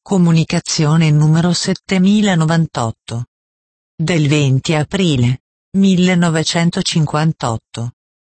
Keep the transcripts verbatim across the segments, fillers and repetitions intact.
Comunicazione numero settemilanovantotto. Del venti aprile millenovecentocinquantotto.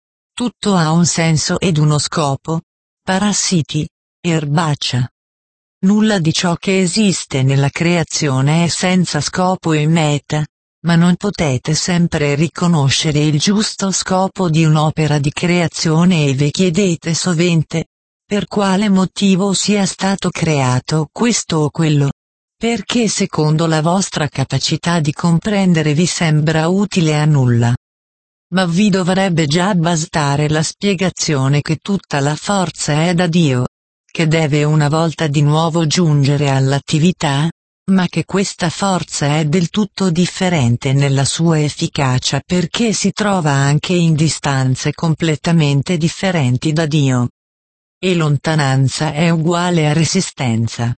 Tutto ha un senso ed uno scopo. Parassiti, erbaccia. Nulla di ciò che esiste nella creazione è senza scopo e meta, ma non potete sempre riconoscere il giusto scopo di un'opera di creazione e vi chiedete sovente, per quale motivo sia stato creato questo o quello, perché secondo la vostra capacità di comprendere vi sembra utile a nulla. Ma vi dovrebbe già bastare la spiegazione che tutta la forza è da Dio, che deve una volta di nuovo giungere all'attività, ma che questa forza è del tutto differente nella sua efficacia perché si trova anche in distanze completamente differenti da Dio. E lontananza è uguale a resistenza.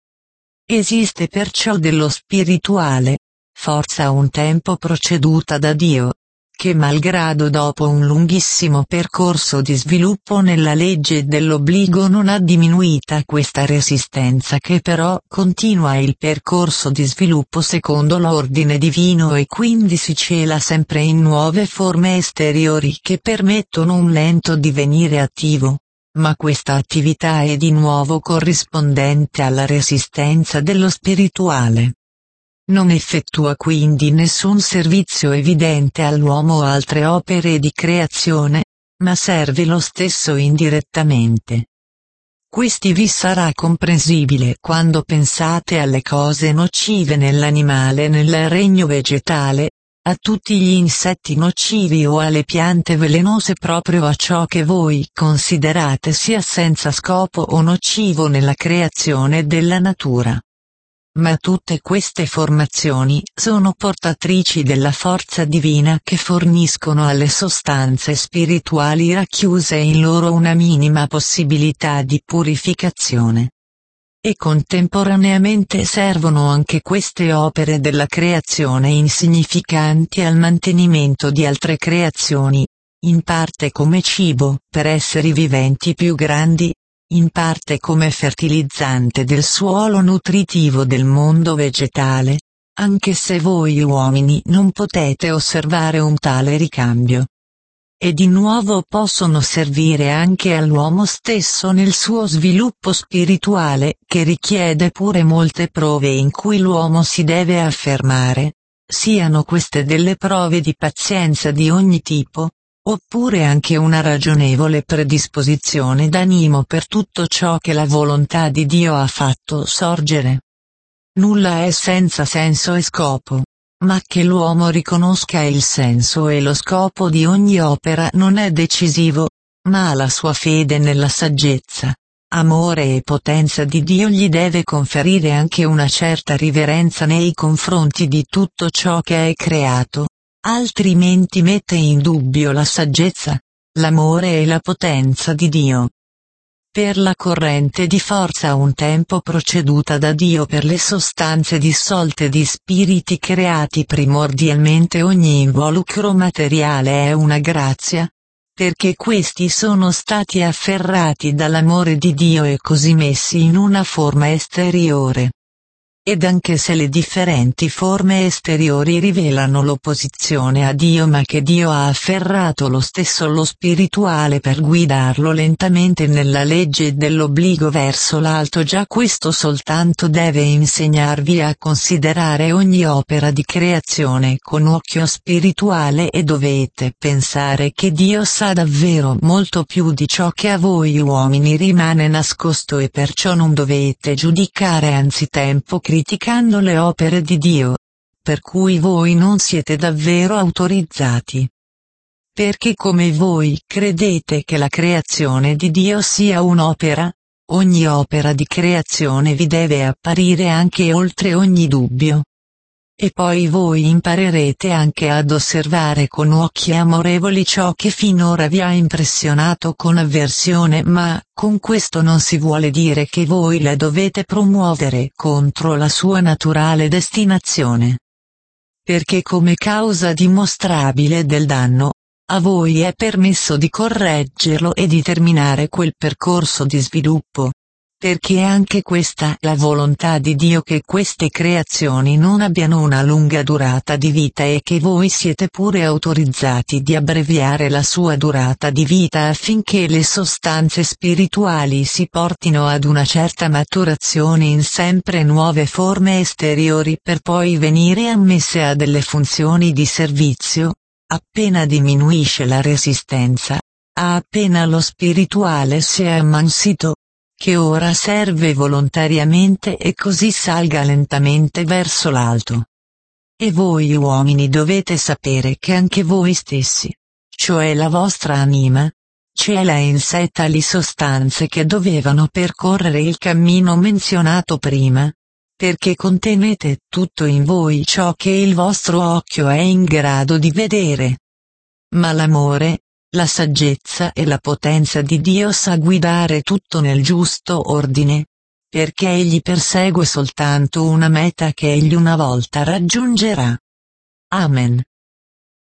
Esiste perciò dello spirituale, forza un tempo proceduta da Dio, che malgrado dopo un lunghissimo percorso di sviluppo nella legge dell'obbligo non ha diminuita questa resistenza che però continua il percorso di sviluppo secondo l'ordine divino e quindi si cela sempre in nuove forme esteriori che permettono un lento divenire attivo. Ma questa attività è di nuovo corrispondente alla resistenza dello spirituale. Non effettua quindi nessun servizio evidente all'uomo o altre opere di creazione, ma serve lo stesso indirettamente. Questi vi sarà comprensibile quando pensate alle cose nocive nell'animale e nel regno vegetale, a tutti gli insetti nocivi o alle piante velenose proprio a ciò che voi considerate sia senza scopo o nocivo nella creazione della natura. Ma tutte queste formazioni sono portatrici della forza divina che forniscono alle sostanze spirituali racchiuse in loro una minima possibilità di purificazione. E contemporaneamente servono anche queste opere della creazione insignificanti al mantenimento di altre creazioni, in parte come cibo per esseri viventi più grandi, in parte come fertilizzante del suolo nutritivo del mondo vegetale, anche se voi uomini non potete osservare un tale ricambio. E di nuovo possono servire anche all'uomo stesso nel suo sviluppo spirituale, che richiede pure molte prove in cui l'uomo si deve affermare, siano queste delle prove di pazienza di ogni tipo, oppure anche una ragionevole predisposizione d'animo per tutto ciò che la volontà di Dio ha fatto sorgere. Nulla è senza senso e scopo. Ma che l'uomo riconosca il senso e lo scopo di ogni opera non è decisivo, ma la sua fede nella saggezza, amore e potenza di Dio gli deve conferire anche una certa riverenza nei confronti di tutto ciò che è creato, altrimenti mette in dubbio la saggezza, l'amore e la potenza di Dio. Per la corrente di forza un tempo proceduta da Dio per le sostanze dissolte di spiriti creati primordialmente ogni involucro materiale è una grazia, perché questi sono stati afferrati dall'amore di Dio e così messi in una forma esteriore. Ed anche se le differenti forme esteriori rivelano l'opposizione a Dio ma che Dio ha afferrato lo stesso lo spirituale per guidarlo lentamente nella legge dell'obbligo verso l'alto, già questo soltanto deve insegnarvi a considerare ogni opera di creazione con occhio spirituale e dovete pensare che Dio sa davvero molto più di ciò che a voi uomini rimane nascosto e perciò non dovete giudicare anzitempo criticando le opere di Dio, per cui voi non siete davvero autorizzati. Perché come voi credete che la creazione di Dio sia un'opera, ogni opera di creazione vi deve apparire anche oltre ogni dubbio. E poi voi imparerete anche ad osservare con occhi amorevoli ciò che finora vi ha impressionato con avversione, ma con questo non si vuole dire che voi la dovete promuovere contro la sua naturale destinazione. Perché come causa dimostrabile del danno, a voi è permesso di correggerlo e di terminare quel percorso di sviluppo, perché anche questa è la volontà di Dio, che queste creazioni non abbiano una lunga durata di vita e che voi siete pure autorizzati di abbreviare la sua durata di vita affinché le sostanze spirituali si portino ad una certa maturazione in sempre nuove forme esteriori per poi venire ammesse a delle funzioni di servizio, appena diminuisce la resistenza, appena lo spirituale si è ammansito, che ora serve volontariamente e così salga lentamente verso l'alto. E voi uomini dovete sapere che anche voi stessi, cioè la vostra anima, cela in sé tali sostanze che dovevano percorrere il cammino menzionato prima, perché contenete tutto in voi ciò che il vostro occhio è in grado di vedere. Ma l'amore, la saggezza e la potenza di Dio sa guidare tutto nel giusto ordine, perché egli persegue soltanto una meta che egli una volta raggiungerà. Amen.